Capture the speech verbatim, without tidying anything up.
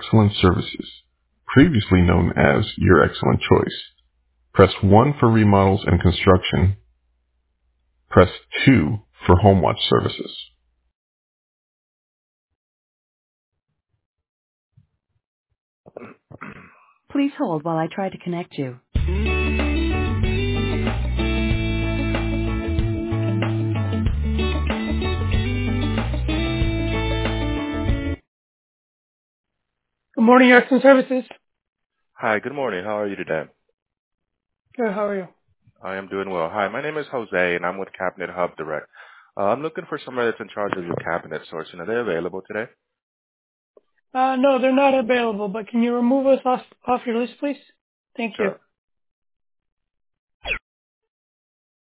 Excellent Services, previously known as Your Excellent Choice. Press one for remodels and construction. Press two for home watch services. Please hold while I try to connect you. Good morning, Excellent Services. Hi, good morning. How are you today? Good, how are you? I am doing well. Hi, my name is Jose, and I'm with Cabinet Hub Direct. Uh, I'm looking for somebody that's in charge of your cabinet sourcing. Are they available today? Uh, no, they're not available, but can you remove us off, off your list, please? Thank you. Sure.